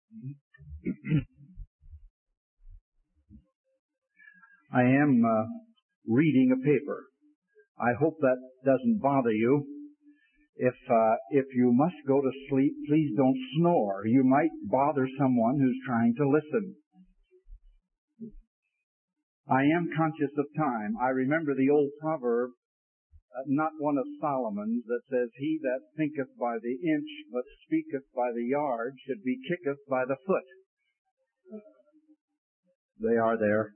I am reading a paper. I hope that doesn't bother you. If you must go to sleep, please don't snore. You might bother someone who's trying to listen. I am conscious of time. I remember the old proverb, not one of Solomon's, that says, "He that thinketh by the inch, but speaketh by the yard, should be kicketh by the foot." They are there.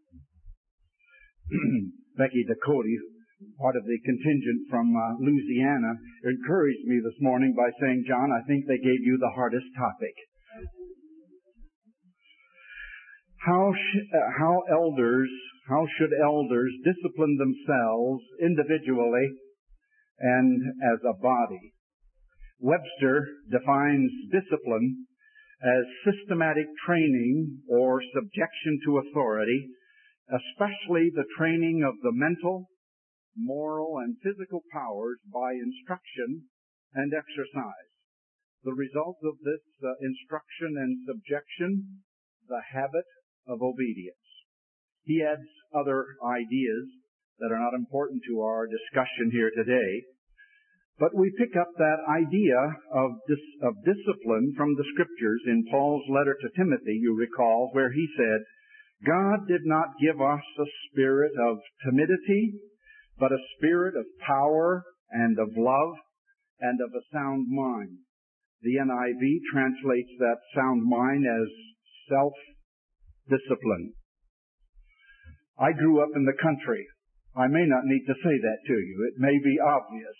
Becky Ducote, part of the contingent from Louisiana, encouraged me this morning by saying, "John, I think they gave you the hardest topic." How should elders discipline themselves individually and as a body? Webster defines discipline as systematic training or subjection to authority, especially the training of the mental, moral, and physical powers by instruction and exercise. The result of this instruction and subjection, the habit of obedience. He adds other ideas that are not important to our discussion here today, but we pick up that idea of discipline from the Scriptures in Paul's letter to Timothy, you recall, where he said, "God did not give us a spirit of timidity, but a spirit of power and of love and of a sound mind." The NIV translates that sound mind as self-discipline. I grew up in the country. I may not need to say that to you. It may be obvious.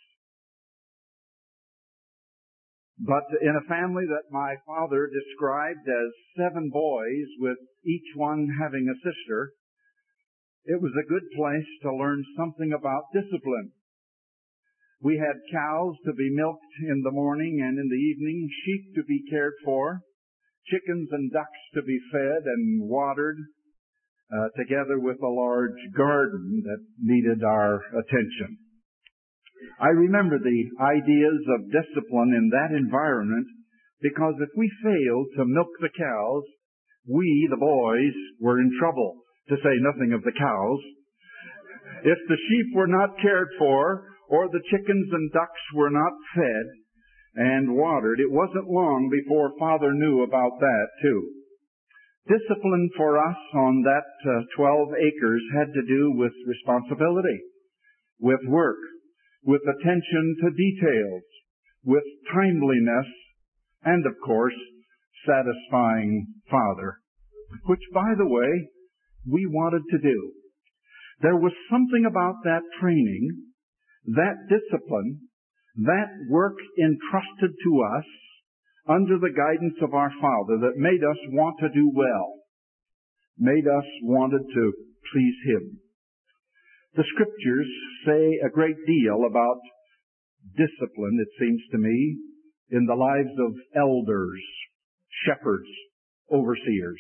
But in a family that my father described as 7 boys, with each one having a sister, it was a good place to learn something about discipline. We had cows to be milked in the morning and in the evening, sheep to be cared for, chickens and ducks to be fed and watered, together with a large garden that needed our attention. I remember the ideas of discipline in that environment because if we failed to milk the cows, we, the boys, were in trouble, to say nothing of the cows. If the sheep were not cared for, or the chickens and ducks were not fed and watered, it wasn't long before Father knew about that too. Discipline for us on that 12 acres had to do with responsibility, with work, with attention to details, with timeliness, and of course, satisfying Father, which, by the way, we wanted to do. There was something about that training, that discipline, that work entrusted to us under the guidance of our Father that made us want to do well, made us wanted to please Him. The Scriptures say a great deal about discipline, it seems to me, in the lives of elders, shepherds, overseers.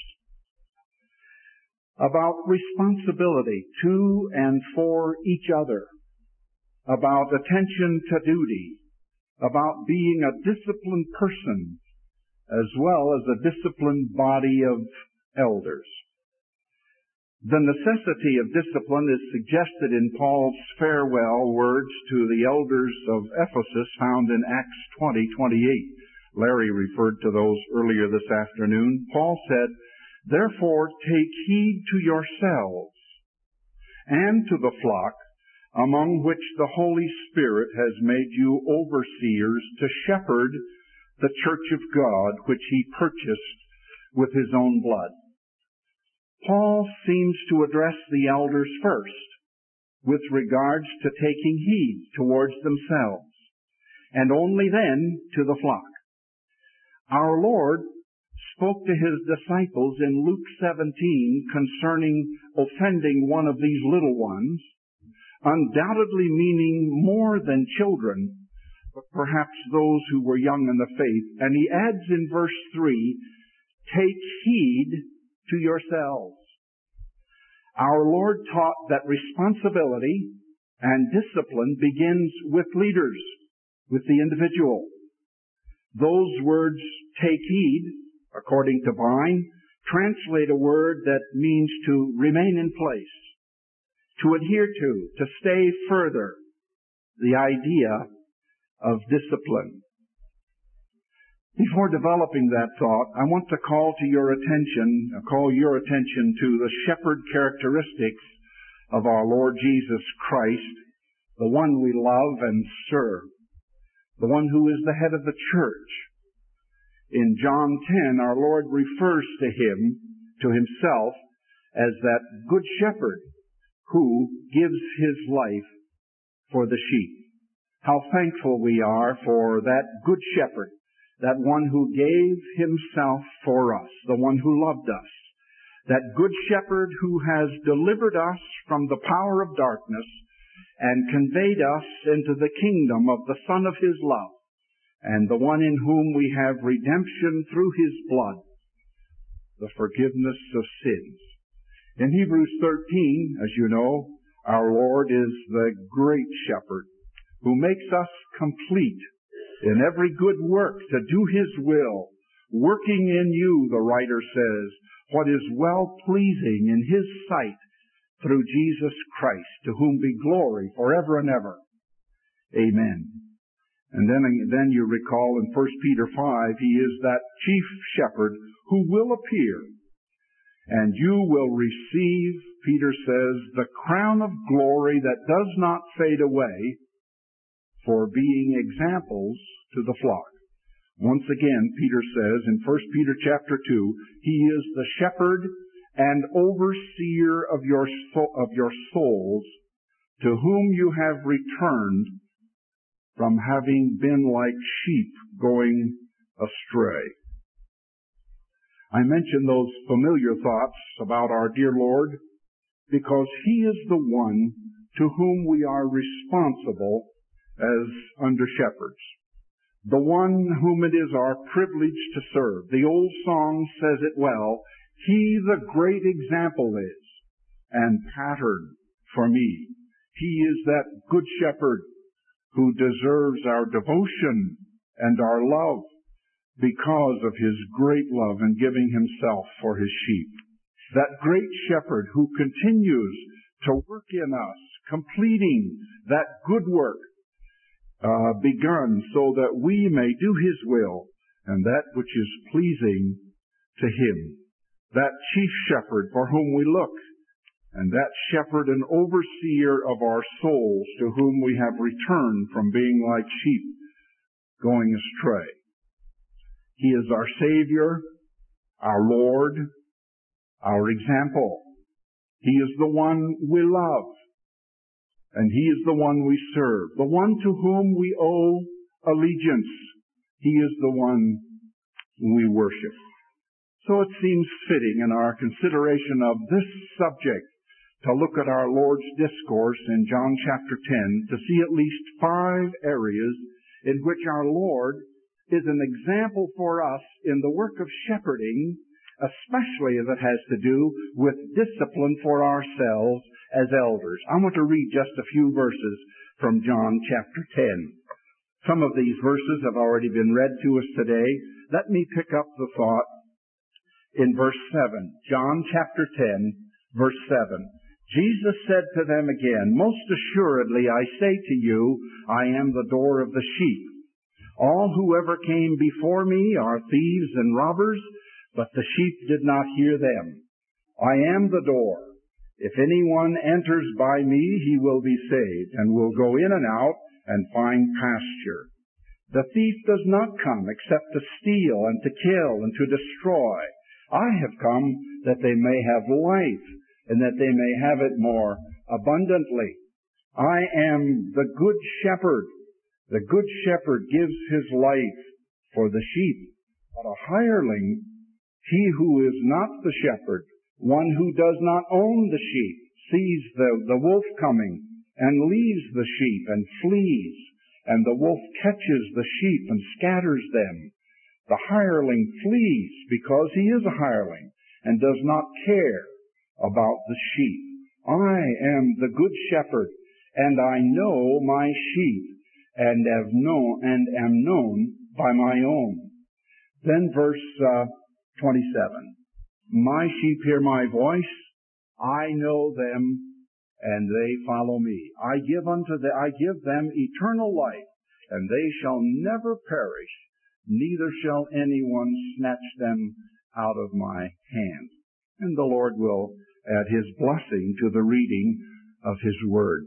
About responsibility to and for each other, about attention to duty, about being a disciplined person as well as a disciplined body of elders. The necessity of discipline is suggested in Paul's farewell words to the elders of Ephesus found in Acts 20:28. Larry referred to those earlier this afternoon. Paul said, "Therefore take heed to yourselves and to the flock among which the Holy Spirit has made you overseers to shepherd the church of God, which He purchased with His own blood." Paul seems to address the elders first with regards to taking heed towards themselves, and only then to the flock. Our Lord spoke to His disciples in Luke 17 concerning offending one of these little ones, undoubtedly meaning more than children, but perhaps those who were young in the faith. And He adds in verse 3, "Take heed to yourselves." Our Lord taught that responsibility and discipline begins with leaders, with the individual. Those words, "take heed," according to Vine, translate a word that means to remain in place, to adhere to stay further, the idea of discipline. Before developing that thought, I want to call your attention to the shepherd characteristics of our Lord Jesus Christ, the one we love and serve, the one who is the head of the church. In John 10, our Lord refers to himself, as that good shepherd who gives his life for the sheep. How thankful we are for that good shepherd, that one who gave himself for us, the one who loved us, that good shepherd who has delivered us from the power of darkness and conveyed us into the kingdom of the Son of his love, and the one in whom we have redemption through his blood, the forgiveness of sins. In Hebrews 13, as you know, our Lord is the great shepherd who makes us complete in every good work to do his will, working in you, the writer says, what is well-pleasing in his sight through Jesus Christ, to whom be glory forever and ever. Amen. And then you recall in 1 Peter 5, he is that chief shepherd who will appear, and you will receive, Peter says, the crown of glory that does not fade away, for being examples to the flock. Once again, Peter says in 1 Peter chapter 2, he is the shepherd and overseer of your souls, to whom you have returned from having been like sheep going astray. I mention those familiar thoughts about our dear Lord because he is the one to whom we are responsible as under shepherds, the one whom it is our privilege to serve. The old song says it well, he the great example is and pattern for me. He is that good shepherd who deserves our devotion and our love because of his great love in giving himself for his sheep. That great shepherd who continues to work in us, completing that good work begun so that we may do his will and that which is pleasing to him. That chief shepherd for whom we look, and that shepherd and overseer of our souls to whom we have returned from being like sheep going astray. He is our Savior, our Lord, our example. He is the one we love, and he is the one we serve, the one to whom we owe allegiance. He is the one we worship. So it seems fitting in our consideration of this subject to look at our Lord's discourse in John chapter 10 to see at least 5 areas in which our Lord is an example for us in the work of shepherding, especially as it has to do with discipline for ourselves as elders. I want to read just a few verses from John chapter 10. Some of these verses have already been read to us today. Let me pick up the thought in verse 7. John chapter 10, verse 7. Jesus said to them again, most assuredly I say to you, I am the door of the sheep. All who ever came before me are thieves and robbers, but the sheep did not hear them. I am the door. If anyone enters by me, he will be saved, and will go in and out and find pasture. The thief does not come except to steal and to kill and to destroy. I have come that they may have life, and that they may have it more abundantly. I am the good shepherd. The good shepherd gives his life for the sheep. But a hireling, he who is not the shepherd, one who does not own the sheep, sees the wolf coming and leaves the sheep and flees, and the wolf catches the sheep and scatters them. The hireling flees because he is a hireling and does not care about the sheep. I am the good shepherd, and I know my sheep, and am known by my own. Then verse 27. My sheep hear my voice. I know them, and they follow me. I give them eternal life, and they shall never perish, neither shall anyone snatch them out of my hand. And the Lord will add His blessing to the reading of His Word.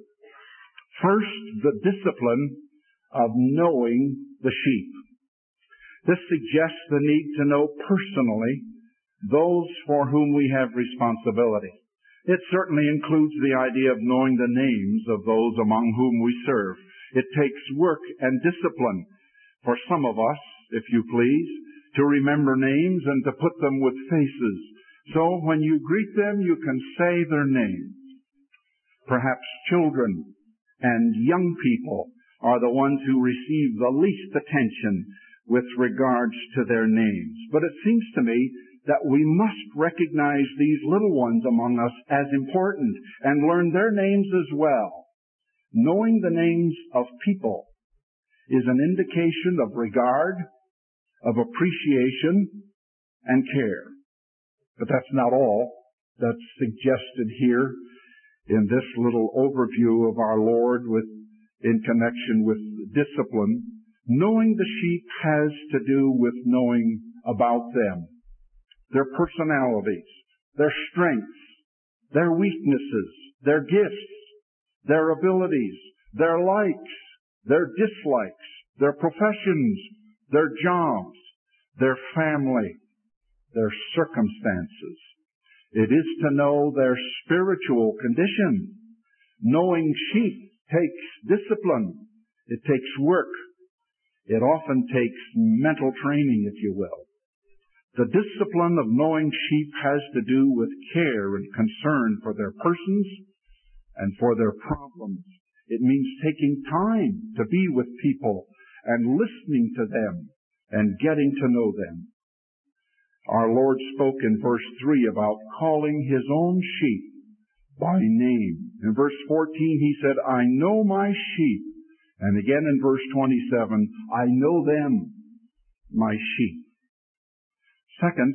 First, the discipline of knowing the sheep. This suggests the need to know personally those for whom we have responsibility. It certainly includes the idea of knowing the names of those among whom we serve. It takes work and discipline for some of us, if you please, to remember names and to put them with faces. So when you greet them, you can say their names. Perhaps children and young people are the ones who receive the least attention with regards to their names. But it seems to me that we must recognize these little ones among us as important and learn their names as well. Knowing the names of people is an indication of regard, of appreciation, and care. But that's not all that's suggested here in this little overview of our Lord in connection with discipline. Knowing the sheep has to do with knowing about them, their personalities, their strengths, their weaknesses, their gifts, their abilities, their likes, their dislikes, their professions, their jobs, their family, their circumstances. It is to know their spiritual condition. Knowing sheep takes discipline. It takes work. It often takes mental training, if you will. The discipline of knowing sheep has to do with care and concern for their persons and for their problems. It means taking time to be with people and listening to them and getting to know them. Our Lord spoke in verse 3 about calling His own sheep by name. In verse 14 He said, I know my sheep. And again in verse 27, I know them, my sheep. Second,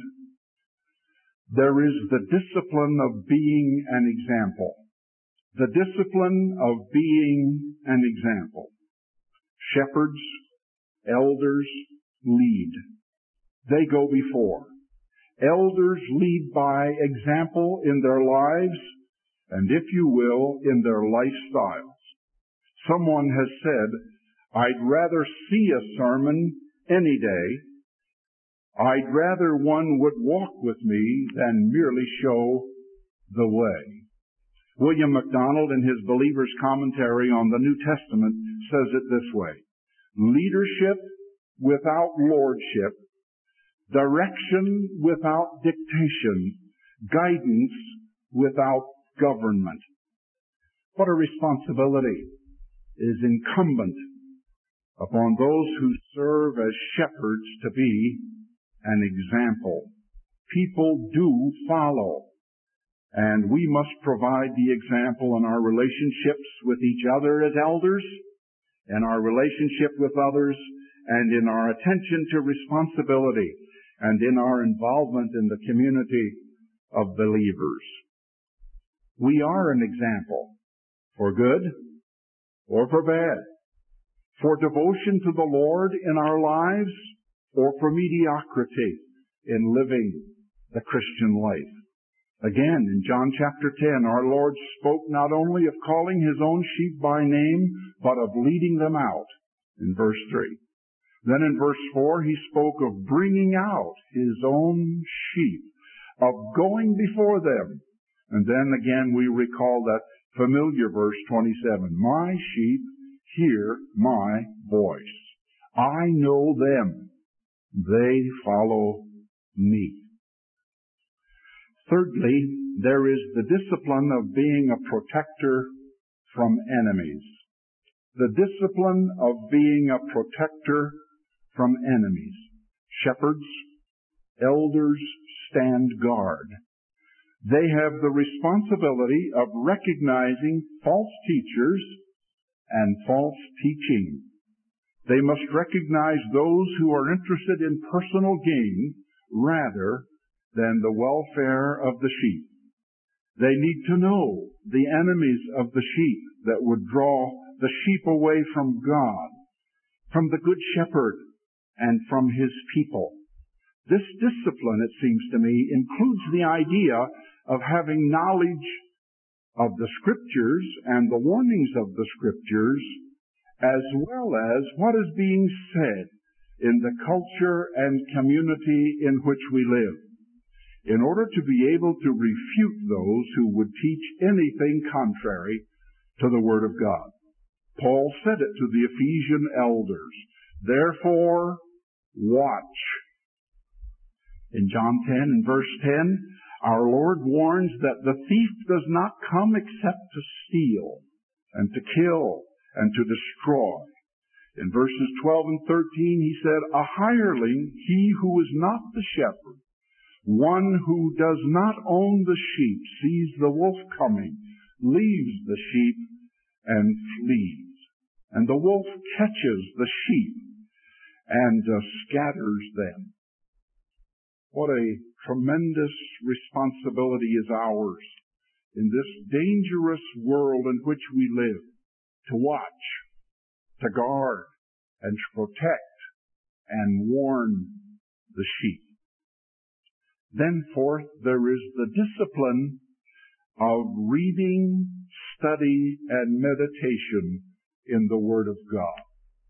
there is the discipline of being an example. The discipline of being an example. Shepherds, elders lead. They go before. Elders lead by example in their lives and, if you will, in their lifestyles. Someone has said, I'd rather see a sermon any day. I'd rather one would walk with me than merely show the way. William MacDonald, in his Believer's Commentary on the New Testament, says it this way: leadership without lordship, direction without dictation, guidance without government. What a responsibility is incumbent upon those who serve as shepherds to be an example. People do follow, and we must provide the example in our relationships with each other as elders, in our relationship with others, and in our attention to responsibility, and in our involvement in the community of believers. We are an example for good or for bad, for devotion to the Lord in our lives or for mediocrity in living the Christian life. Again, in John chapter 10, our Lord spoke not only of calling His own sheep by name, but of leading them out, in verse 3. Then in verse 4, He spoke of bringing out His own sheep, of going before them. And then again we recall that familiar verse 27, my sheep hear my voice. I know them. They follow me. Thirdly, there is the discipline of being a protector from enemies. The discipline of being a protector from enemies. Shepherds, elders stand guard. They have the responsibility of recognizing false teachers and false teaching. They must recognize those who are interested in personal gain rather than the welfare of the sheep. They need to know the enemies of the sheep that would draw the sheep away from God, from the Good Shepherd, and from His people. This discipline, it seems to me, includes the idea of having knowledge of the Scriptures and the warnings of the Scriptures, as well as what is being said in the culture and community in which we live, in order to be able to refute those who would teach anything contrary to the Word of God. Paul said it to the Ephesian elders, "Therefore, watch." In John 10 and verse 10, our Lord warns that the thief does not come except to steal and to kill and to destroy. In verses 12 and 13, he said, "A hireling, he who is not the shepherd, one who does not own the sheep, sees the wolf coming, leaves the sheep, and flees. And the wolf catches the sheep and scatters them." What a tremendous responsibility is ours in this dangerous world in which we live, to watch, to guard, and to protect, and warn the sheep. Then fourth, there is the discipline of reading, study, and meditation in the Word of God.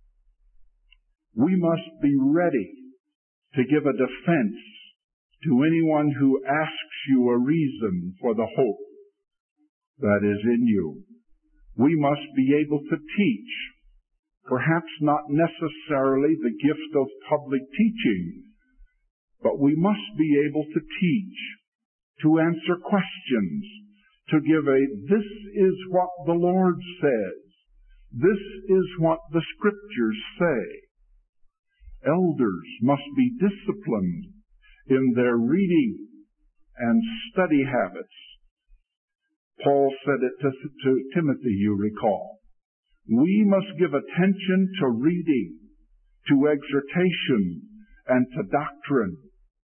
We must be ready to give a defense to anyone who asks you a reason for the hope that is in you. We must be able to teach, perhaps not necessarily the gift of public teaching, but we must be able to teach, to answer questions, to give this is what the Lord says, this is what the Scriptures say. Elders must be disciplined in their reading and study habits. Paul said it to Timothy, you recall. We must give attention to reading, to exhortation, and to doctrine.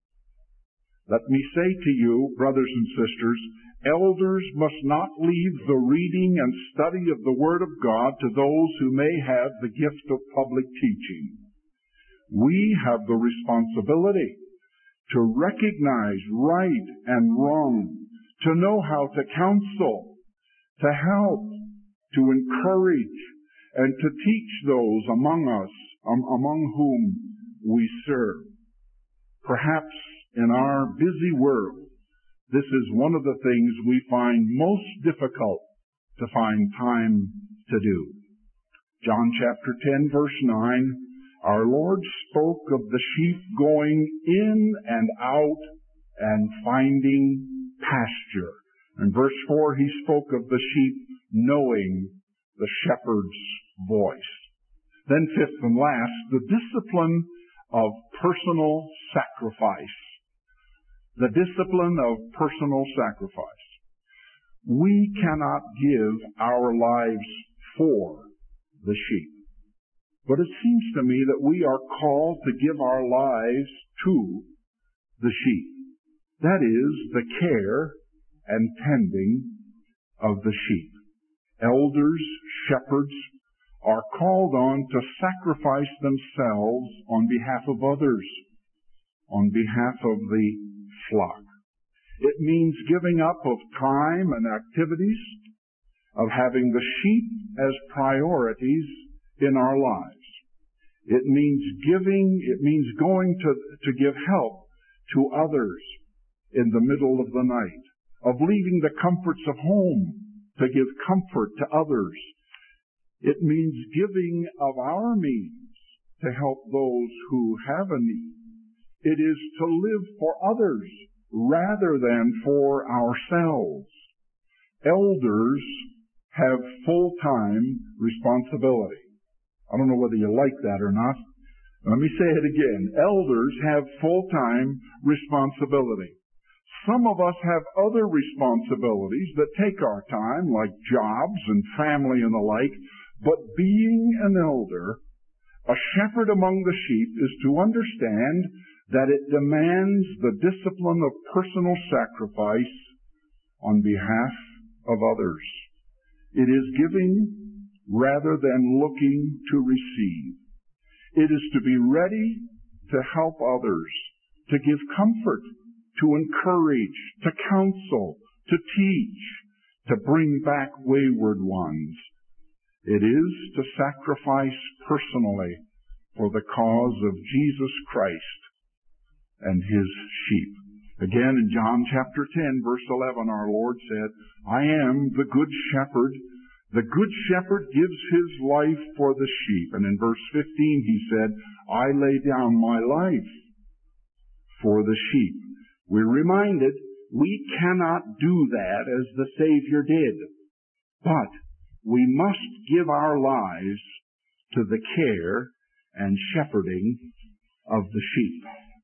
Let me say to you, brothers and sisters, elders must not leave the reading and study of the Word of God to those who may have the gift of public teaching. We have the responsibility to recognize right and wrong, to know how to counsel, to help, to encourage, and to teach those among us, among whom we serve. Perhaps in our busy world, this is one of the things we find most difficult to find time to do. John chapter 10, verse 9, our Lord spoke of the sheep going in and out and finding pasture. In verse 4, he spoke of the sheep knowing the shepherd's voice. Then fifth and last, the discipline of personal sacrifice. The discipline of personal sacrifice. We cannot give our lives for the sheep. But it seems to me that we are called to give our lives to the sheep. That is, the care and tending of the sheep. Elders, shepherds, are called on to sacrifice themselves on behalf of others, on behalf of the flock. It means giving up of time and activities, of having the sheep as priorities in our lives. It means giving, it means going to give help to others in the middle of the night, of leaving the comforts of home to give comfort to others. It means giving of our means to help those who have a need. It is to live for others rather than for ourselves. Elders have full-time responsibility. I don't know whether you like that or not. Let me say it again. Elders have full-time responsibility. Some of us have other responsibilities that take our time, like jobs and family and the like. But being an elder, a shepherd among the sheep, is to understand that it demands the discipline of personal sacrifice on behalf of others. It is giving rather than looking to receive. It is to be ready to help others, to give comfort, to encourage, to counsel, to teach, to bring back wayward ones. It is to sacrifice personally for the cause of Jesus Christ and His sheep. Again, in John chapter 10, verse 11, our Lord said, I am the good shepherd. The good shepherd gives his life for the sheep. And in verse 15, he said, I lay down my life for the sheep. We're reminded we cannot do that as the Savior did. But we must give our lives to the care and shepherding of the sheep.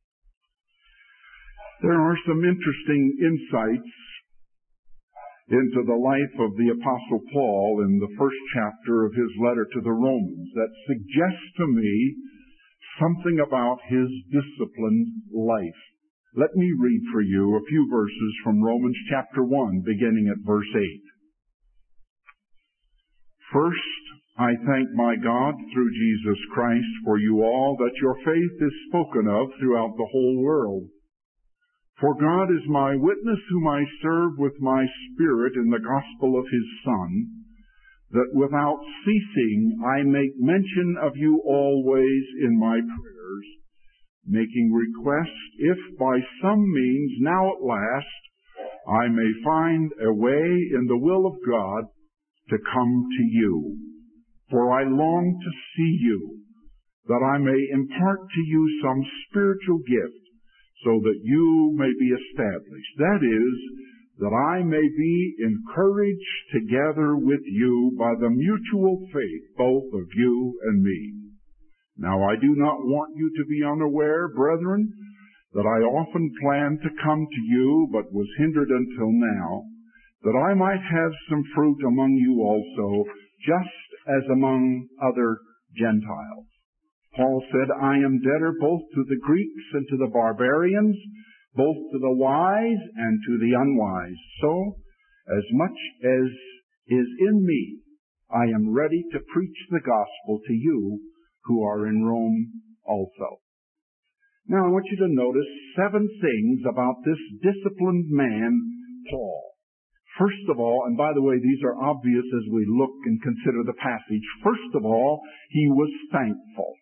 There are some interesting insights into the life of the Apostle Paul in the first chapter of his letter to the Romans that suggest to me something about his disciplined life. Let me read for you a few verses from Romans chapter 1, beginning at verse 8. First, I thank my God through Jesus Christ for you all that your faith is spoken of throughout the whole world. For God is my witness, whom I serve with my spirit in the gospel of His Son, that without ceasing I make mention of you always in my prayers, making request, if by some means now at last I may find a way in the will of God to come to you. For I long to see you, that I may impart to you some spiritual gift, so that you may be established. That is, that I may be encouraged together with you by the mutual faith, both of you and me. Now I do not want you to be unaware, brethren, that I often planned to come to you, but was hindered until now, that I might have some fruit among you also, just as among other Gentiles. Paul said, I am debtor both to the Greeks and to the barbarians, both to the wise and to the unwise. So, as much as is in me, I am ready to preach the gospel to you who are in Rome also. Now I want you to notice 7 things about this disciplined man, Paul. First of all, and by the way, these are obvious as we look and consider the passage. First of all, he was thankful.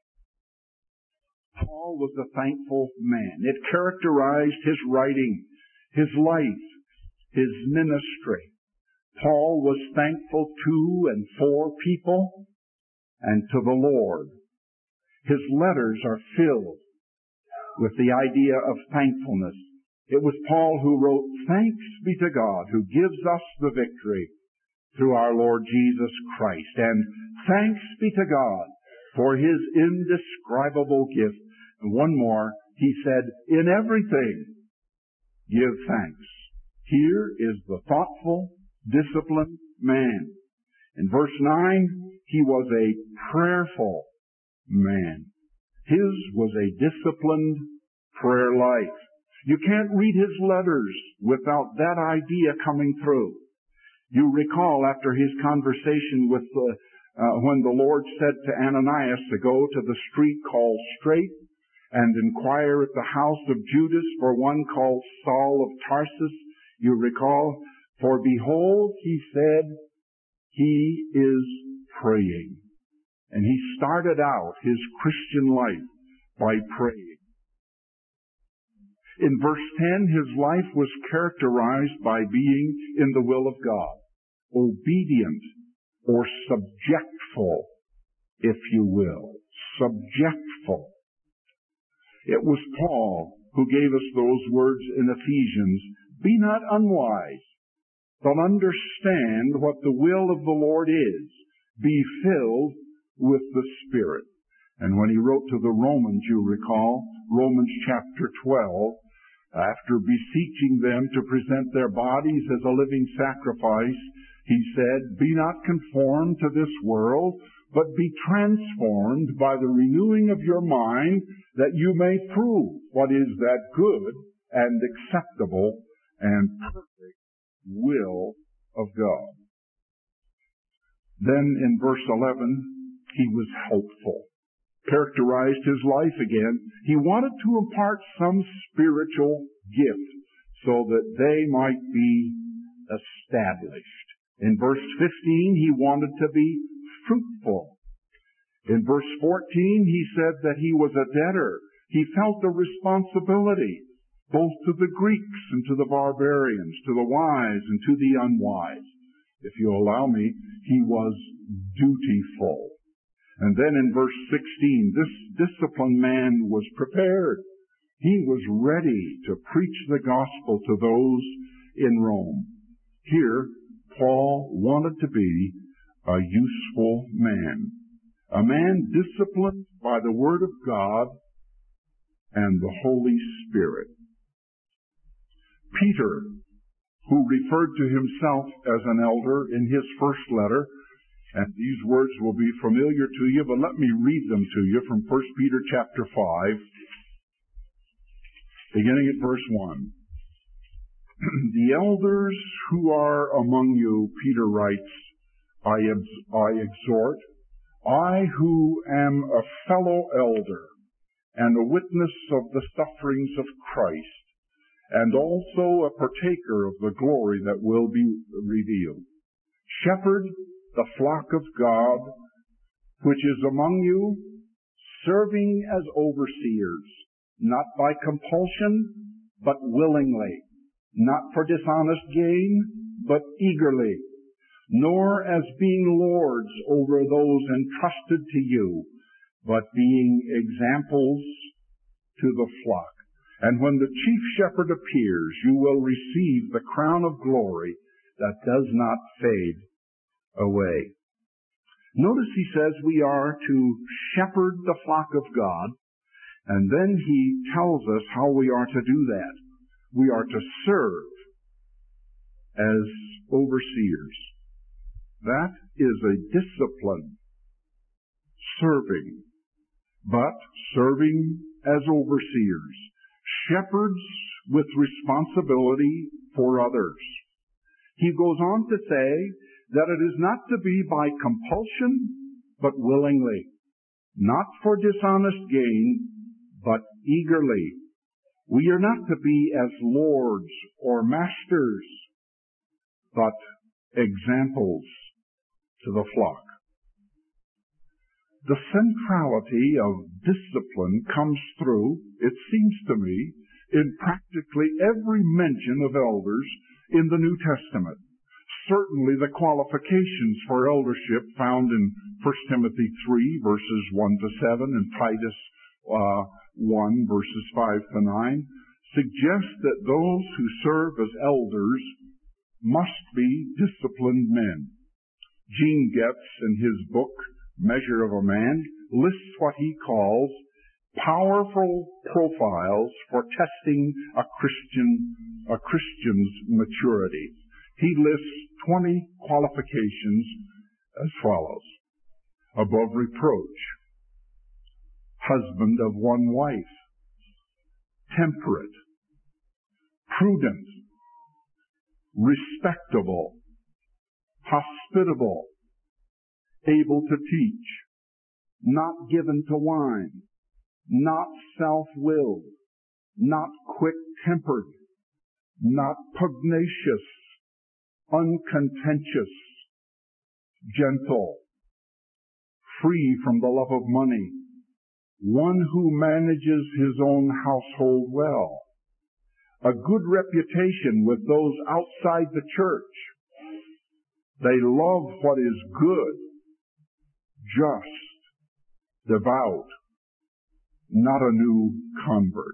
Paul was a thankful man. It characterized his writing, his life, his ministry. Paul was thankful to and for people and to the Lord. His letters are filled with the idea of thankfulness. It was Paul who wrote, Thanks be to God who gives us the victory through our Lord Jesus Christ. And thanks be to God for His indescribable gift. And one more, he said, in everything, give thanks. Here is the thoughtful, disciplined man. In verse 9, he was a prayerful man. His was a disciplined prayer life. You can't read his letters without that idea coming through. You recall after his conversation with when the Lord said to Ananias to go to the street called Straight and inquire at the house of Judas for one called Saul of Tarsus. You recall, for behold, he said, he is praying. And he started out his Christian life by praying. In verse 10, his life was characterized by being in the will of God, obedient or subjectful, if you will. Subjectful. It was Paul who gave us those words in Ephesians, be not unwise, but understand what the will of the Lord is. Be filled with the Spirit. And when he wrote to the Romans, you recall, Romans chapter 12, after beseeching them to present their bodies as a living sacrifice, he said, be not conformed to this world, but be transformed by the renewing of your mind, that you may prove what is that good and acceptable and perfect will of God. Then in verse 11, he was hopeful. Characterized his life again. He wanted to impart some spiritual gift so that they might be established. In verse 15, he wanted to be fruitful. In verse 14, he said that he was a debtor. He felt a responsibility both to the Greeks and to the barbarians, to the wise and to the unwise. If you allow me, he was dutiful. And then in verse 16, this disciplined man was prepared. He was ready to preach the gospel to those in Rome. Here, Paul wanted to be a useful man. A man disciplined by the Word of God and the Holy Spirit. Peter, who referred to himself as an elder in his first letter, and these words will be familiar to you, but let me read them to you from 1 Peter chapter 5, beginning at verse 1. The elders who are among you, Peter writes, I exhort, I who am a fellow elder and a witness of the sufferings of Christ, and also a partaker of the glory that will be revealed. Shepherd the flock of God, which is among you, serving as overseers, not by compulsion, but willingly, not for dishonest gain, but eagerly, nor as being lords over those entrusted to you, but being examples to the flock. And when the chief shepherd appears, you will receive the crown of glory that does not fade away. Notice he says we are to shepherd the flock of God, and then he tells us how we are to do that. We are to serve as overseers. That is a discipline. Serving. But serving as overseers. Shepherds with responsibility for others. He goes on to say that it is not to be by compulsion, but willingly. Not for dishonest gain, but eagerly. We are not to be as lords or masters, but examples to the flock. The centrality of discipline comes through, it seems to me, in practically every mention of elders in the New Testament. Certainly the qualifications for eldership found in 1 Timothy 3, verses 1 to 7, and Titus 1, verses 5 to 9, suggest that those who serve as elders must be disciplined men. Gene Getz, in his book, Measure of a Man, lists what he calls powerful profiles for testing a Christian's maturity. He lists 20 qualifications as follows. Above reproach, husband of one wife, temperate, prudent, respectable, hospitable, able to teach, not given to wine, not self-willed, not quick-tempered, not pugnacious, uncontentious, gentle, free from the love of money, one who manages his own household well, a good reputation with those outside the church. They love what is good, just, devout, not a new convert.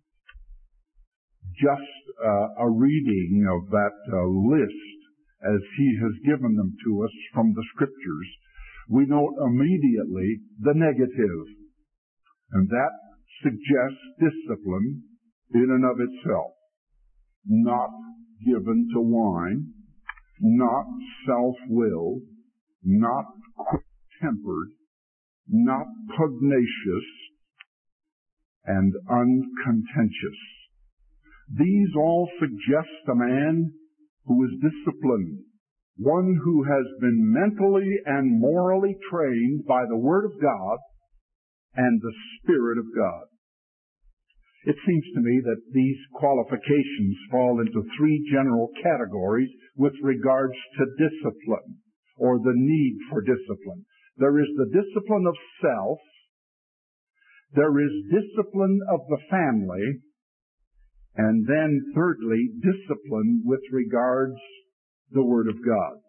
Just a reading of that list as he has given them to us from the Scriptures, we note immediately the negative. And that suggests discipline in and of itself. Not given to wine, not self-willed, not quick-tempered, not pugnacious, and uncontentious. These all suggest a man who is disciplined, one who has been mentally and morally trained by the Word of God and the Spirit of God. It seems to me that these qualifications fall into three general categories with regards to discipline, or the need for discipline. There is the discipline of self, there is discipline of the family, and then thirdly, discipline with regards to the Word of God.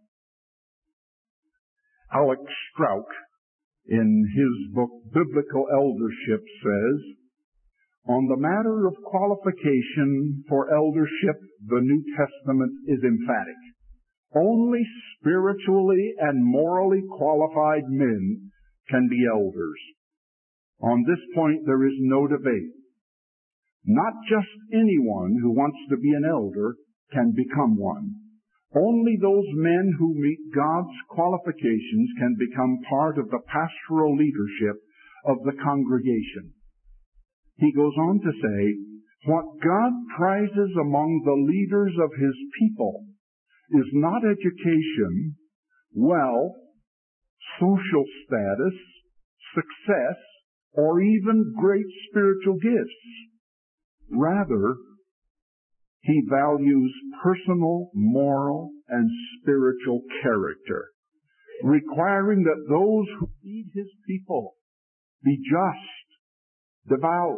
Alex Strauch, in his book Biblical Eldership, says, on the matter of qualification for eldership, the New Testament is emphatic. Only spiritually and morally qualified men can be elders. On this point, there is no debate. Not just anyone who wants to be an elder can become one. Only those men who meet God's qualifications can become part of the pastoral leadership of the congregation. He goes on to say, what God prizes among the leaders of His people is not education, wealth, social status, success, or even great spiritual gifts. Rather, He values personal, moral, and spiritual character, requiring that those who lead His people be just, devout,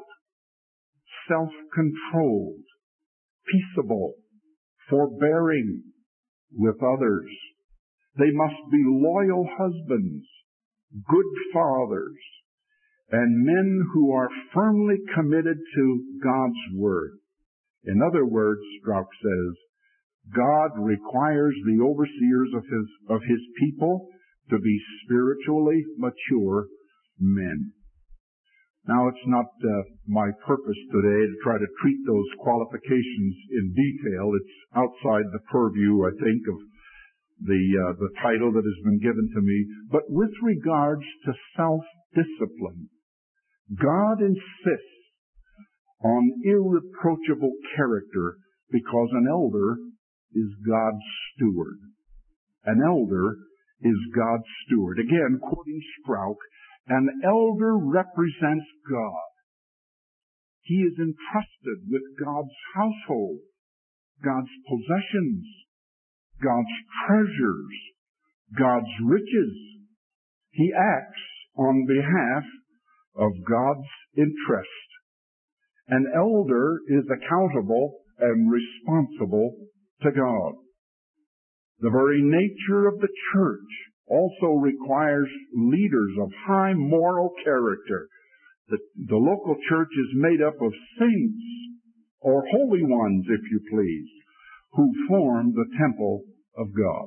self-controlled, peaceable, forbearing with others. They must be loyal husbands, good fathers, and men who are firmly committed to God's Word. In other words, Strauch says, God requires the overseers of His people to be spiritually mature men. Now, it's not my purpose today to try to treat those qualifications in detail. It's outside the purview, I think, of the title that has been given to me. But with regards to self-discipline, God insists on irreproachable character because an elder is God's steward. An elder is God's steward. Again, quoting Strauch, an elder represents God. He is entrusted with God's household, God's possessions, God's treasures, God's riches. He acts on behalf of God's interest. An elder is accountable and responsible to God. The very nature of the church also requires leaders of high moral character. The local church is made up of saints, or holy ones, if you please, who form the temple of God.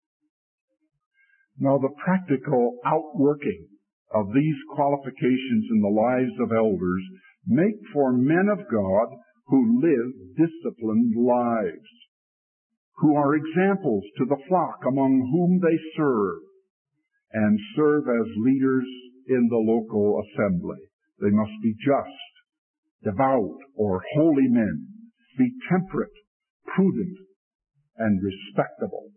Now, the practical outworking of these qualifications in the lives of elders make for men of God who live disciplined lives, who are examples to the flock among whom they serve, and serve as leaders in the local assembly. They must be just, devout, or holy men, be temperate, prudent, and respectable.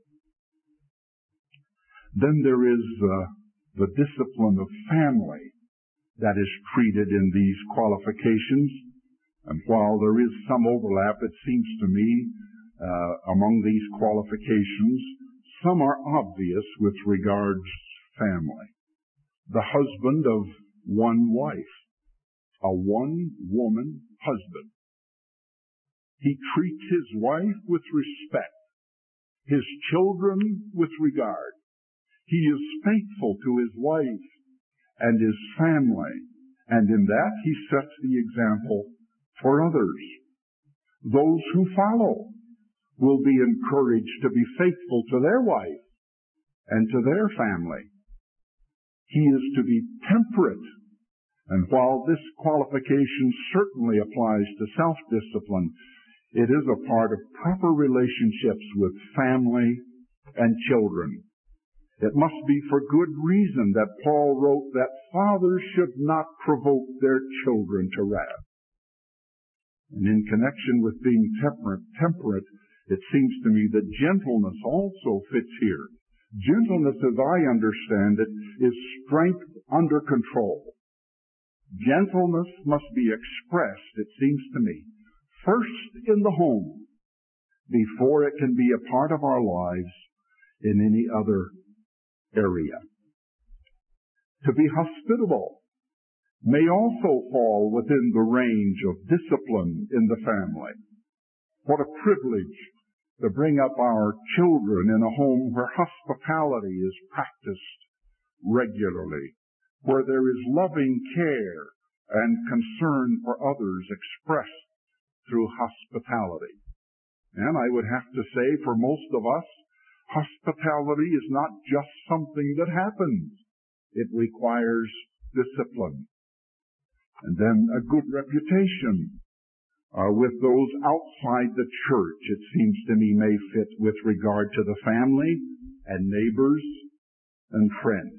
Then there is the discipline of family that is treated in these qualifications. And while there is some overlap, it seems to me, among these qualifications, some are obvious with regards to family. The husband of one wife, a one-woman husband. He treats his wife with respect, his children with regard. He is faithful to his wife and his family, and in that he sets the example for others. Those who follow will be encouraged to be faithful to their wife and to their family. He is to be temperate, and while this qualification certainly applies to self-discipline, it is a part of proper relationships with family and children. It must be for good reason that Paul wrote that fathers should not provoke their children to wrath. And in connection with being temperate, it seems to me that gentleness also fits here. Gentleness, as I understand it, is strength under control. Gentleness must be expressed, it seems to me, first in the home, before it can be a part of our lives in any other area. To be hospitable may also fall within the range of discipline in the family. What a privilege to bring up our children in a home where hospitality is practiced regularly, where there is loving care and concern for others expressed through hospitality. And I would have to say, for most of us, hospitality is not just something that happens. It requires discipline. And then a good reputation with those outside the church, it seems to me, may fit with regard to the family and neighbors and friends.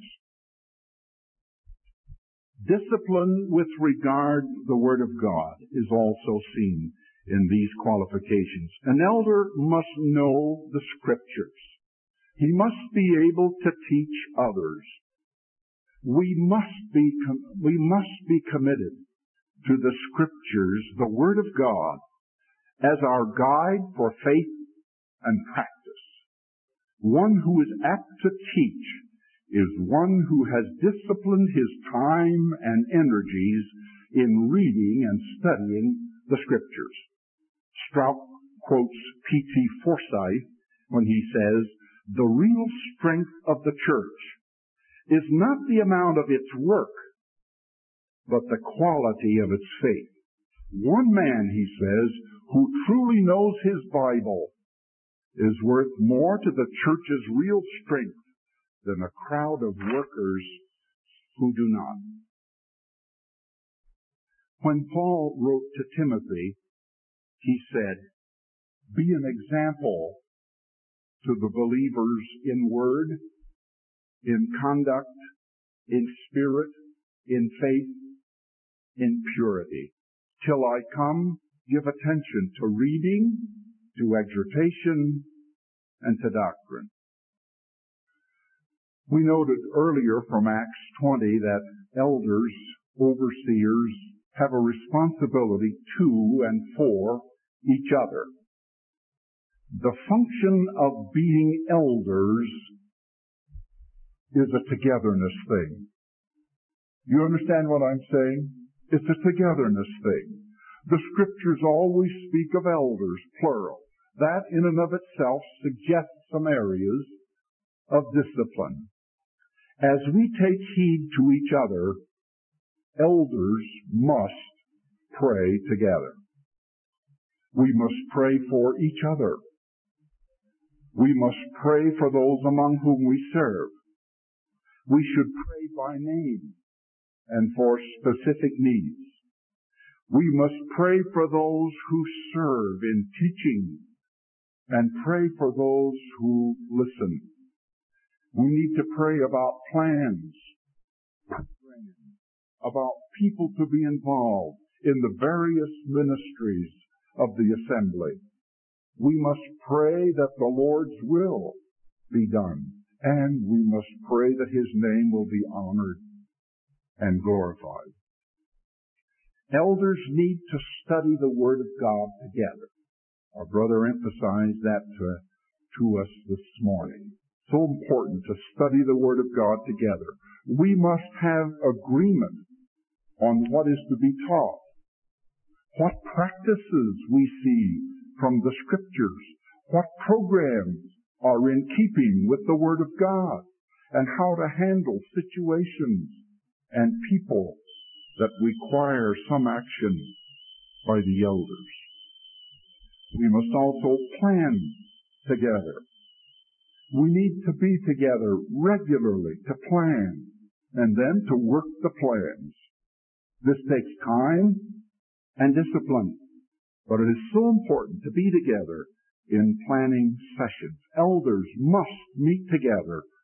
Discipline with regard to the Word of God is also seen in these qualifications. An elder must know the Scriptures. He must be able to teach others. We must be committed to the Scriptures, the Word of God, as our guide for faith and practice. One who is apt to teach is one who has disciplined his time and energies in reading and studying the Scriptures. Strout quotes P.T. Forsyth when he says, "The real strength of the church is not the amount of its work, but the quality of its faith. One man," he says, "who truly knows his Bible is worth more to the church's real strength than a crowd of workers who do not." When Paul wrote to Timothy, he said, "Be an example to the believers in word, in conduct, in spirit, in faith, in purity. Till I come, give attention to reading, to exhortation, and to doctrine." We noted earlier from Acts 20 that elders, overseers, have a responsibility to and for each other. The function of being elders is a togetherness thing. You understand what I'm saying? It's a togetherness thing. The Scriptures always speak of elders, plural. That in and of itself suggests some areas of discipline. As we take heed to each other, elders must pray together. We must pray for each other. We must pray for those among whom we serve. We should pray by name and for specific needs. We must pray for those who serve in teaching and pray for those who listen. We need to pray about plans, about people to be involved in the various ministries of the assembly. We must pray that the Lord's will be done, and we must pray that His name will be honored and glorified. Elders need to study the Word of God together. Our brother emphasized that to us this morning. So important to study the Word of God together. We must have agreement on what is to be taught, what practices we see from the Scriptures, what programs are in keeping with the Word of God, and how to handle situations and people that require some action by the elders. We must also plan together. We need to be together regularly to plan and then to work the plans. This takes time and discipline, but it is so important to be together in planning sessions. Elders must meet together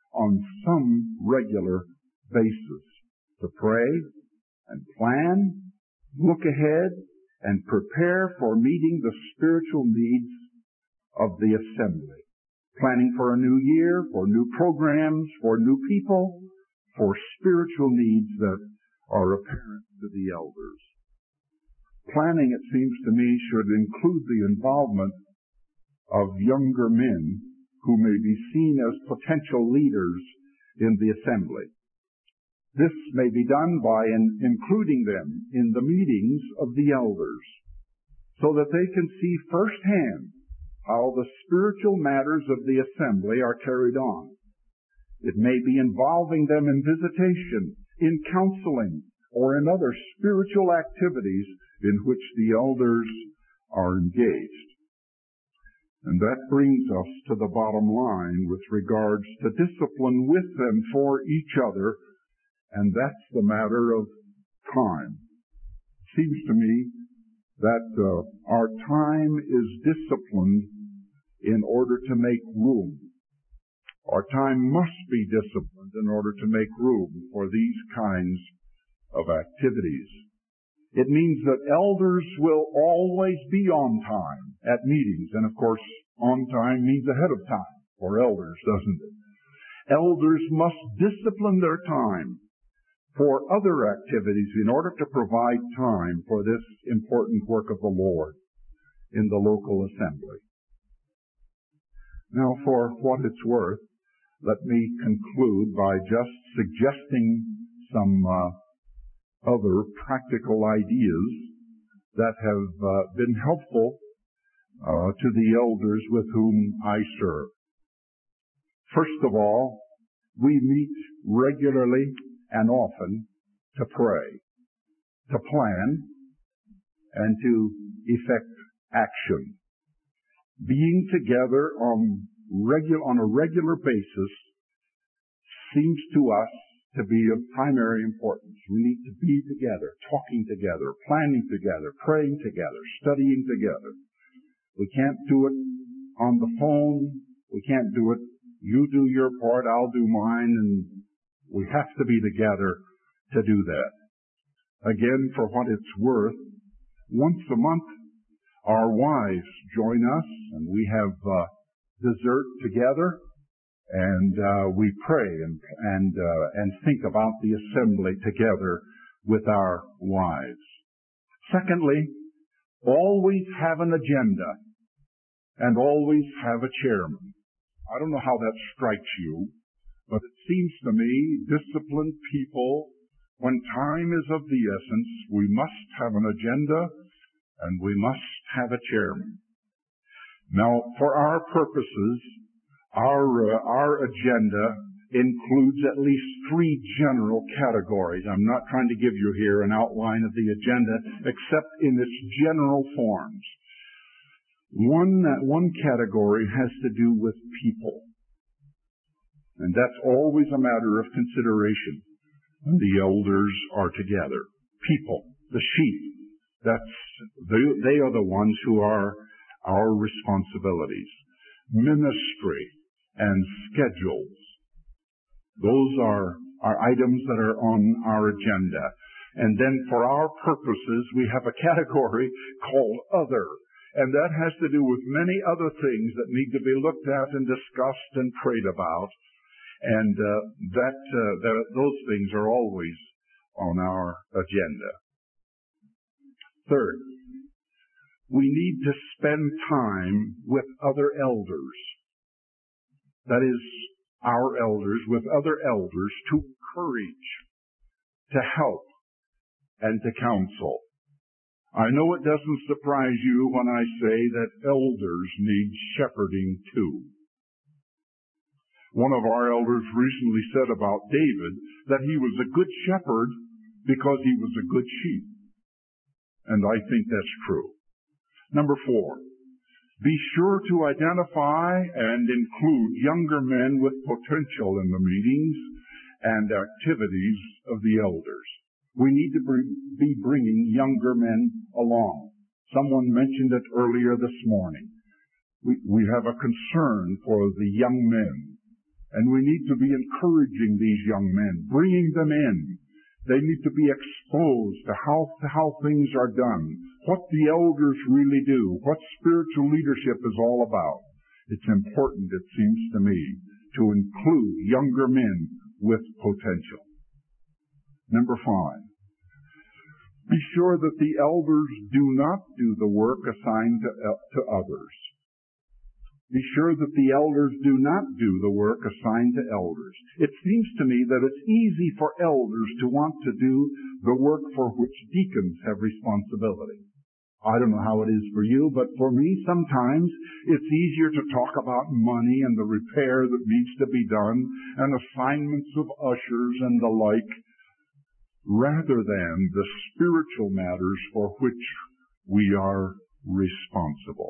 on some regular basis to pray and plan, look ahead, and prepare for meeting the spiritual needs of the assembly. Planning for a new year, for new programs, for new people, for spiritual needs that are apparent to the elders. Planning, it seems to me, should include the involvement of younger men who may be seen as potential leaders in the assembly. This may be done by including them in the meetings of the elders so that they can see firsthand how the spiritual matters of the assembly are carried on. It may be involving them in visitation, in counseling, or in other spiritual activities in which the elders are engaged. And that brings us to the bottom line with regards to discipline with and for each other, and that's the matter of time. It seems to me that our time is disciplined in order to make room. Our time must be disciplined in order to make room for these kinds of activities. It means that elders will always be on time at meetings. And of course, on time means ahead of time for elders, doesn't it? Elders must discipline their time for other activities in order to provide time for this important work of the Lord in the local assembly. Now, for what it's worth, let me conclude by just suggesting some other practical ideas that have been helpful to the elders with whom I serve. First of all, we meet regularly and often to pray, to plan, and to effect action. Being together on a regular basis seems to us to be of primary importance. We need to be together, talking together, planning together, praying together, studying together. We can't do it on the phone. We can't do it, you do your part, I'll do mine, and we have to be together to do that. Again, for what it's worth, once a month, our wives join us, and we have dessert together, and we pray and think about the assembly together with our wives. Secondly, always have an agenda and always have a chairman. I don't know how that strikes you, but it seems to me disciplined people, when time is of the essence, we must have an agenda and we must have a chairman. Now, for our purposes, our agenda includes at least three general categories. I'm not trying to give you here an outline of the agenda, except in its general forms. One category has to do with people. And that's always a matter of consideration when the elders are together. People, the sheep, they are the ones who are our responsibilities. Ministry and schedules. Those are items that are on our agenda. And then for our purposes, we have a category called other. And that has to do with many other things that need to be looked at and discussed and prayed about. And those things are always on our agenda. Third, we need to spend time with other elders. That is, our elders with other elders to encourage, to help, and to counsel. I know it doesn't surprise you when I say that elders need shepherding too. One of our elders recently said about David that he was a good shepherd because he was a good sheep. And I think that's true. Number 4, be sure to identify and include younger men with potential in the meetings and activities of the elders. We need to be bringing younger men along. Someone mentioned it earlier this morning. We have a concern for the young men And we need to be encouraging these young men, bringing them in. They need to be exposed to how things are done, what the elders really do, what spiritual leadership is all about. It's important, it seems to me, to include younger men with potential. Number 5. Be sure that the elders do not do the work assigned to others. Be sure that the elders do not do the work assigned to elders. It seems to me that it's easy for elders to want to do the work for which deacons have responsibility. I don't know how it is for you, but for me sometimes it's easier to talk about money and the repair that needs to be done and assignments of ushers and the like, rather than the spiritual matters for which we are responsible.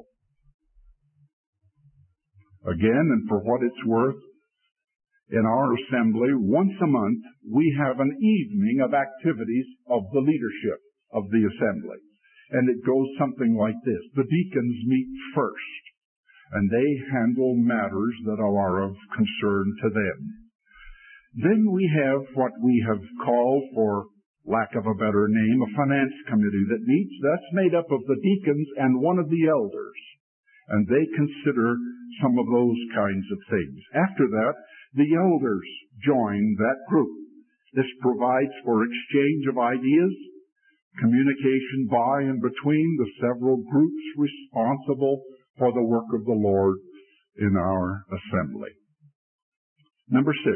Again, and for what it's worth, in our assembly, once a month, we have an evening of activities of the leadership of the assembly. And it goes something like this. The deacons meet first, and they handle matters that are of concern to them. Then we have what we have called, for lack of a better name, a finance committee that meets. That's made up of the deacons and one of the elders. And they consider some of those kinds of things. After that, the elders join that group. This provides for exchange of ideas, communication by and between the several groups responsible for the work of the Lord in our assembly. Number 6.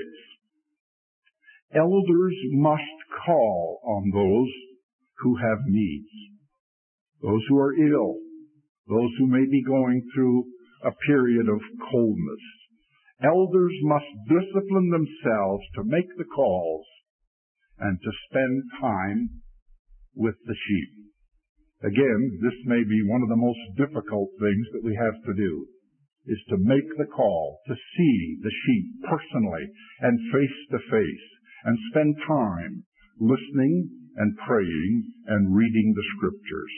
Elders must call on those who have needs, those who are ill, those who may be going through a period of coldness. Elders must discipline themselves to make the calls and to spend time with the sheep. Again, this may be one of the most difficult things that we have to do, is to make the call, to see the sheep personally and face to face, and spend time listening and praying and reading the Scriptures.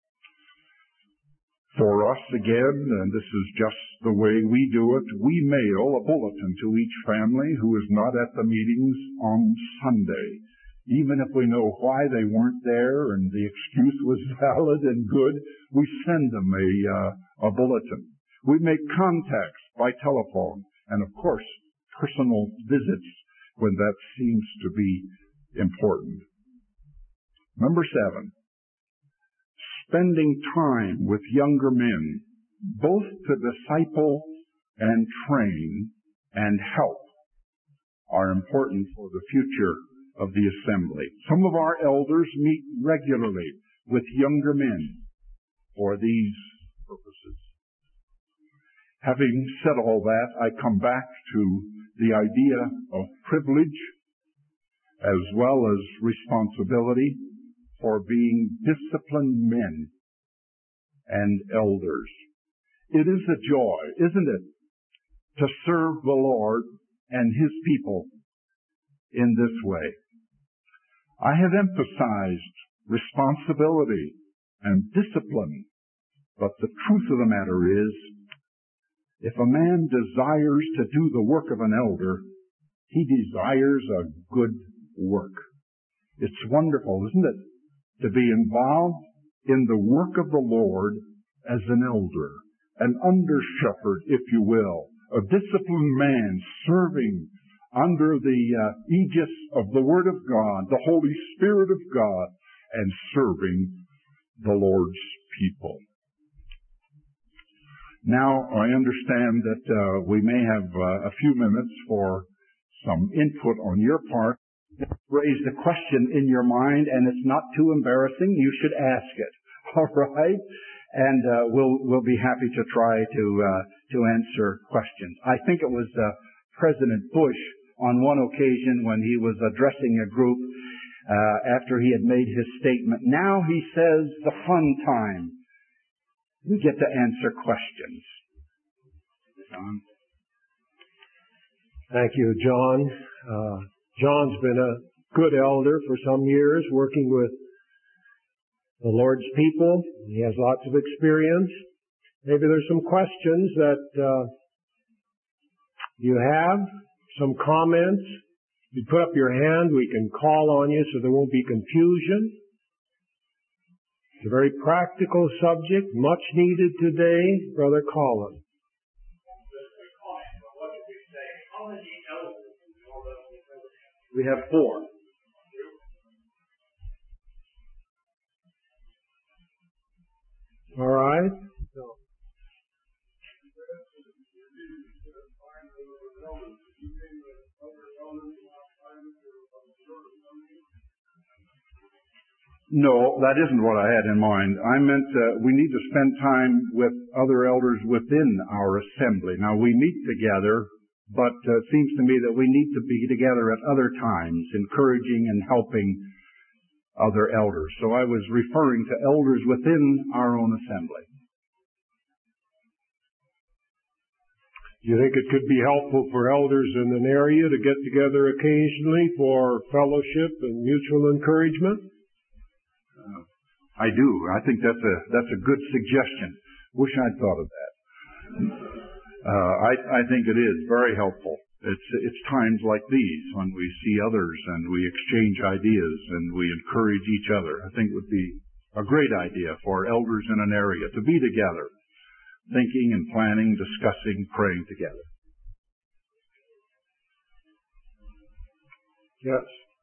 For us, again, and this is just the way we do it, we mail a bulletin to each family who is not at the meetings on Sunday. Even if we know why they weren't there and the excuse was valid and good, we send them a bulletin. We make contacts by telephone and, of course, personal visits when that seems to be important. Number 7. Spending time with younger men, both to disciple and train and help, are important for the future of the assembly. Some of our elders meet regularly with younger men for these purposes. Having said all that, I come back to the idea of privilege as well as responsibility for being disciplined men and elders. It is a joy, isn't it, to serve the Lord and His people in this way. I have emphasized responsibility and discipline, but the truth of the matter is, if a man desires to do the work of an elder, he desires a good work. It's wonderful, isn't it, to be involved in the work of the Lord as an elder, an under-shepherd, if you will, a disciplined man serving under the aegis of the Word of God, the Holy Spirit of God, and serving the Lord's people. Now, I understand that we may have a few minutes for some input on your part. Raised a question in your mind, and it's not too embarrassing. You should ask it. All right? And we'll be happy to try to answer questions. I think it was President Bush on one occasion when he was addressing a group after he had made his statement. Now he says the fun time. We get to answer questions. John? Thank you, John. John's been a good elder for some years, working with the Lord's people. He has lots of experience. Maybe there's some questions that you have. some comments, you put up your hand, we can call on you so there won't be confusion. It's a very practical subject, much needed today, Brother Colin. We have 4. All right. No, that isn't what I had in mind. I meant we need to spend time with other elders within our assembly. Now, we meet together, but it seems to me that we need to be together at other times, encouraging and helping other elders. So I was referring to elders within our own assembly. Do you think it could be helpful for elders in an area to get together occasionally for fellowship and mutual encouragement? I do. I think that's a good suggestion. Wish I'd thought of that. I think it is very helpful. It's times like these when we see others and we exchange ideas and we encourage each other. I think it would be a great idea for elders in an area to be together, thinking and planning, discussing, praying together. Yes.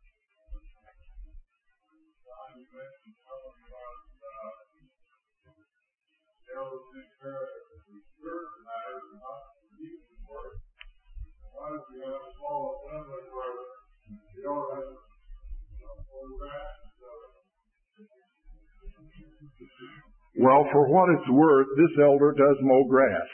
Well, for what it's worth, this elder does mow grass.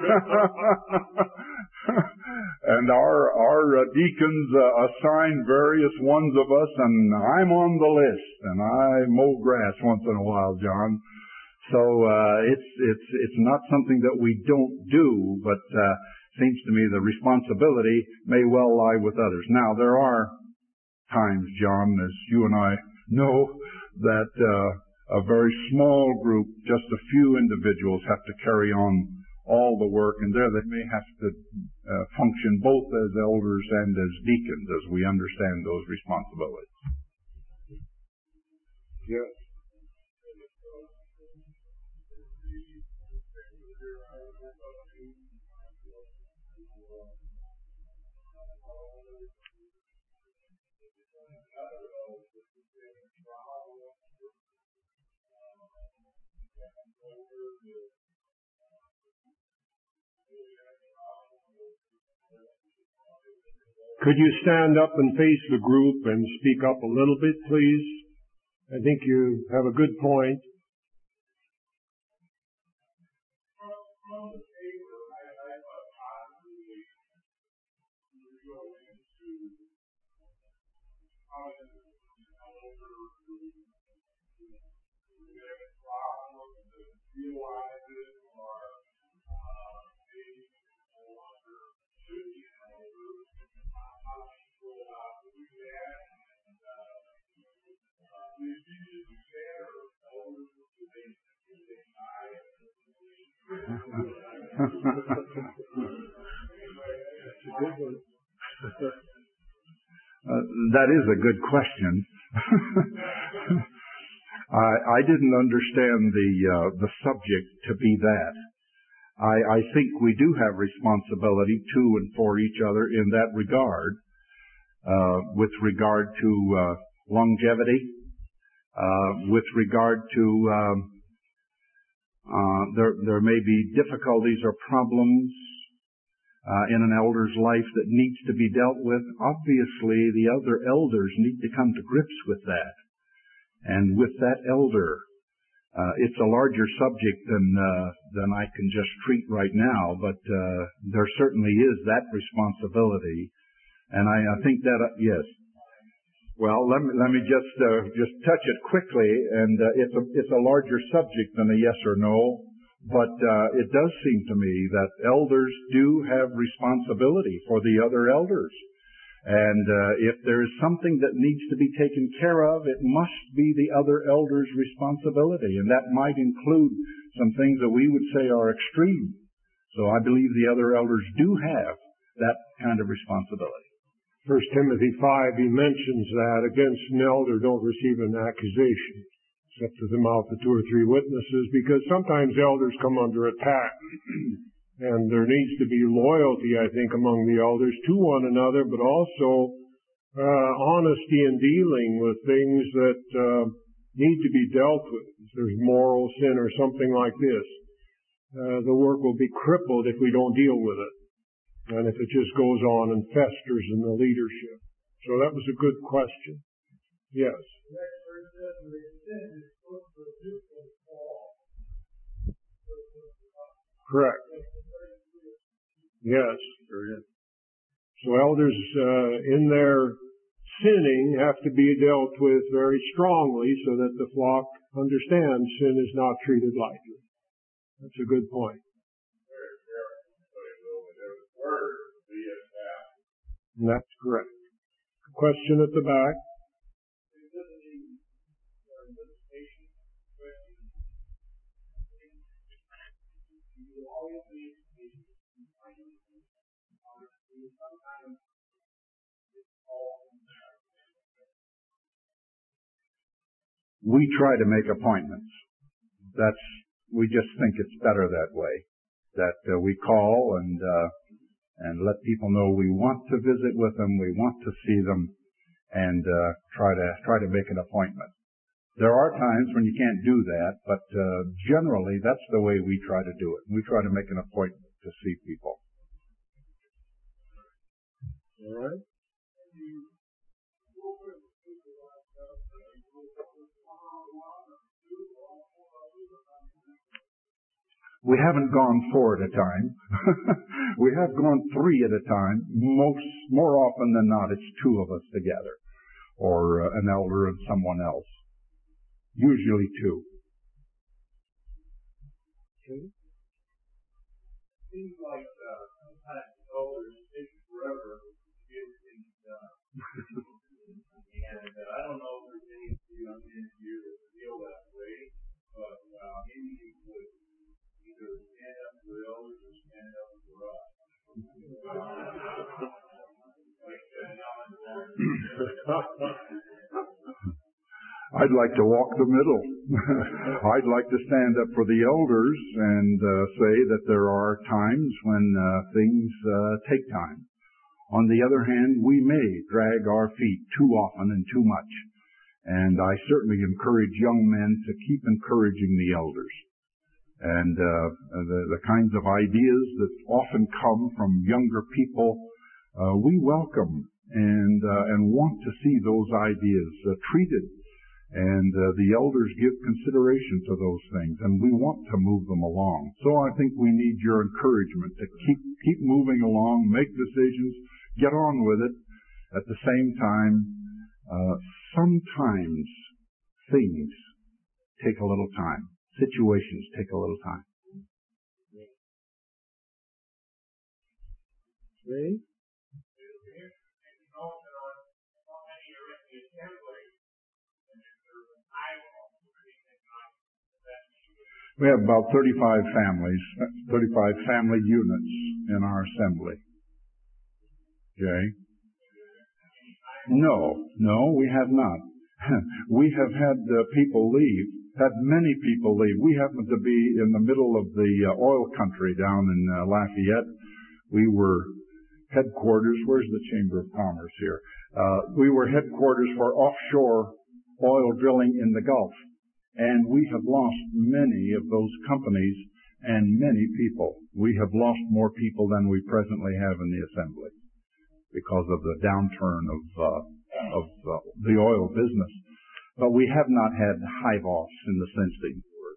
And our deacons assign various ones of us, and I'm on the list, and I mow grass once in a while, John. So it's not something that we don't do, but seems to me the responsibility may well lie with others. Now, there are times, John, as you and I know, that a very small group, just a few individuals, have to carry on all the work, and there they may have to function both as elders and as deacons, as we understand those responsibilities. Yes. Could you stand up and face the group and speak up a little bit, please? I think you have a good point. That is a good question. I didn't understand the subject to be that. I think we do have responsibility to and for each other in that regard, with regard to longevity, with regard to there may be difficulties or problems in an elder's life that needs to be dealt with. Obviously, the other elders need to come to grips with that. And with that elder, it's a larger subject than I can just treat right now, but there certainly is that responsibility. And I think that, yes. Well, let me just touch it quickly, and it's a larger subject than a yes or no. But it does seem to me that elders do have responsibility for the other elders. And if there is something that needs to be taken care of, it must be the other elders' responsibility. And that might include some things that we would say are extreme. So I believe the other elders do have that kind of responsibility. 1 Timothy 5, he mentions that against an elder don't receive an accusation, except through the mouth of 2 or 3 witnesses, because sometimes elders come under attack. And there needs to be loyalty, I think, among the elders to one another, but also honesty in dealing with things that need to be dealt with. If there's moral sin or something like this, the work will be crippled if we don't deal with it, and if it just goes on and festers in the leadership. So that was a good question. Yes. Correct. Yes. So elders in their sinning have to be dealt with very strongly so that the flock understands sin is not treated lightly. That's a good point. And that's correct. Question at the back. We try to make appointments. We just think it's better that way. That we call and let people know we want to visit with them, we want to see them, and try to make an appointment. There are times when you can't do that, but generally that's the way we try to do it. We try to make an appointment to see people. All right. We haven't gone 4 at a time. We have gone 3 at a time. More often than not, it's 2 of us together, or an elder and someone else. Usually 2. Okay. Seems like sometimes elders take forever to get things done. And I don't know if there's any of you young men here that feel that way, but maybe you would either stand up for the elders or stand up for us. I'd like to walk the middle. I'd like to stand up for the elders and say that there are times when things take time. On the other hand, we may drag our feet too often and too much. And I certainly encourage young men to keep encouraging the elders. And the kinds of ideas that often come from younger people, we welcome and want to see those ideas treated. And the elders give consideration to those things, and we want to move them along. So I think we need your encouragement to keep moving along, make decisions, get on with it. At the same time, sometimes things take a little time. Situations take a little time. Okay. We have about 35 families, 35 family units in our assembly. Okay? No, we have not. We have had people leave, had many people leave. We happen to be in the middle of the oil country down in Lafayette. We were headquarters. Where's the Chamber of Commerce here? We were headquarters for offshore oil drilling in the Gulf. And we have lost many of those companies and many people. We have lost more people than we presently have in the assembly because of the downturn of the oil business. But we have not had hive-offs in the sense that you were.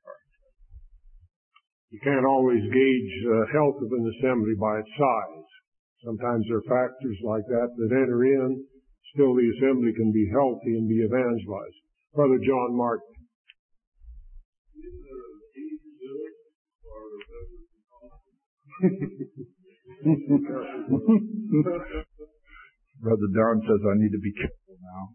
You can't always gauge the health of an assembly by its size. Sometimes there are factors like that enter in. Still, the assembly can be healthy and be evangelized. Brother John Martin. Brother Don says I need to be careful now.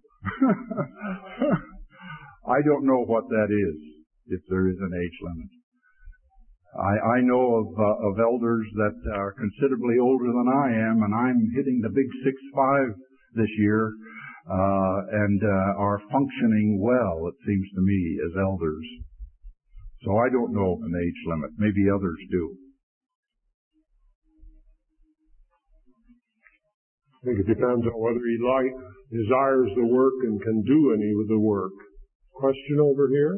I don't know what that is, if there is an age limit. I know of elders that are considerably older than I am, and I'm hitting the big 6'5" this year, and are functioning well, it seems to me, as elders. So I don't know of an age limit. Maybe others do. I think it depends on whether he desires the work and can do any of the work. Question over here?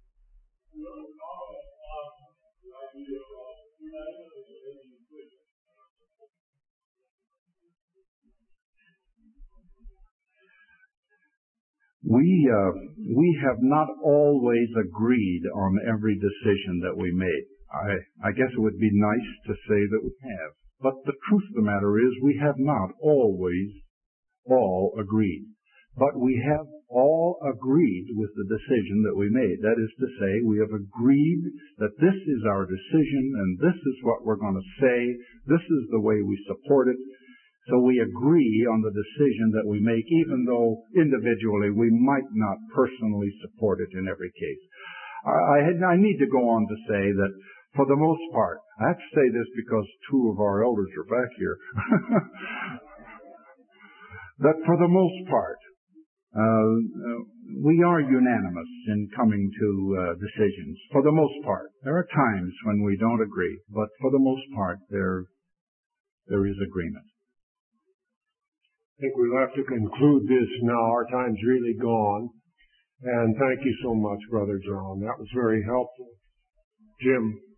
We have not always agreed on every decision that we made. I guess it would be nice to say that we have. But the truth of the matter is we have not always all agreed. But we have all agreed with the decision that we made. That is to say, we have agreed that this is our decision and this is what we're going to say. This is the way we support it. So we agree on the decision that we make, even though individually we might not personally support it in every case. I need to go on to say that for the most part, I have to say this because two of our elders are back here, that for the most part, we are unanimous in coming to decisions. For the most part. There are times when we don't agree, but for the most part, there is agreement. I think we'll have to conclude this now. Our time's really gone. And thank you so much, Brother John. That was very helpful. Jim.